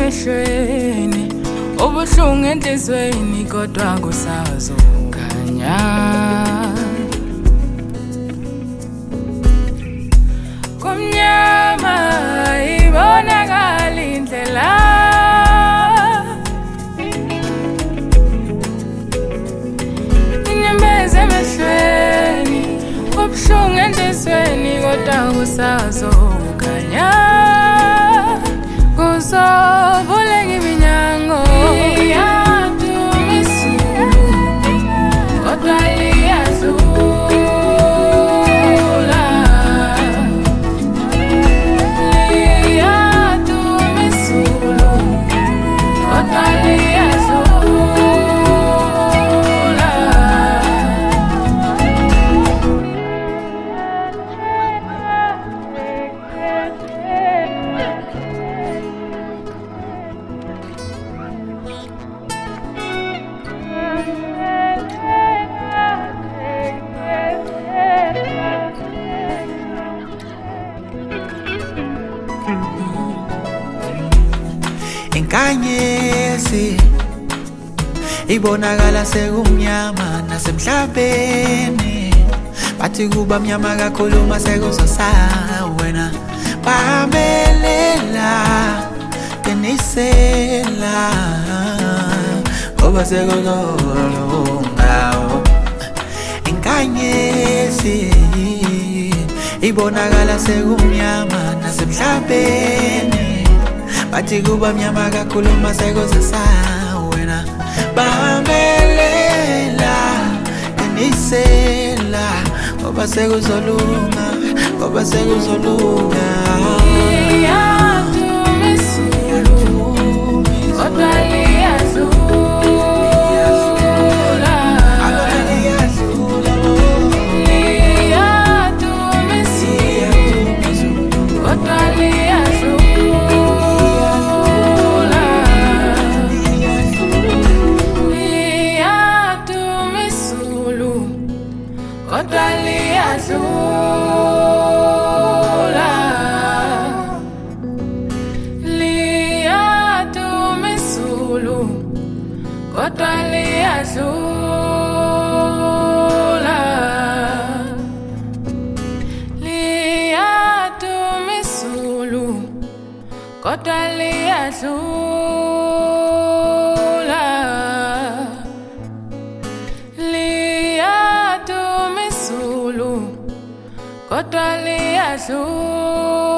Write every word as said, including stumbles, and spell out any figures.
emehlweni ubuhlungu enhlizweni kodwa kusazonganya kumnyama ibonakala indlela inyembezi emehlweni ubuhlungu enhlizweni kodwa kusazonganya kuzovuleka iminyango iyadumisa kodwa liyadlula liyadumisa kodwa liyadlula Inkanyezi ibonakala sekumnyama nasemhlabeni bathi kuba mnyama kakhulu masekuzosa wena bamelela tenisela ngoba sekuzolunga inkanyezi ibonakala sekumnyama nasemhlabeni bathi kuba mnyama kakhulu masekuzosa wena bamelela tenisela ngoba sekuzolunga ngoba sekuzolunga kodwa liyadlula liyadumisulu kodwa liyadlula liyadumisulu kodwa liyadlula kodwa liyadlula